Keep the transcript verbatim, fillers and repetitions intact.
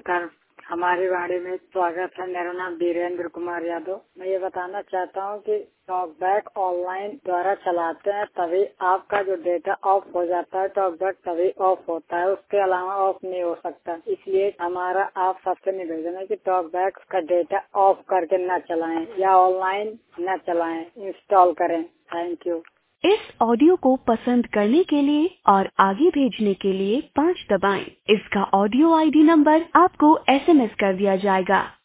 नमस्कार। हमारे बारे में स्वागत है। मेरा नाम वीरेंद्र कुमार यादव। मैं ये बताना चाहता हूँ कि टॉकबैक ऑनलाइन द्वारा चलाते हैं तभी आपका जो डेटा ऑफ हो जाता है, टॉकबैक तभी ऑफ होता है, उसके अलावा ऑफ नहीं हो सकता। इसलिए हमारा आप सबसे निवेदन है कि टॉकबैक का डेटा ऑफ करके न चलाएं या ऑनलाइन न चलाएं, इंस्टॉल करें। Thank you. इस ऑडियो को पसंद करने के लिए और आगे भेजने के लिए पाँच दबाएं। इसका ऑडियो आईडी नंबर आपको एसएमएस कर दिया जाएगा।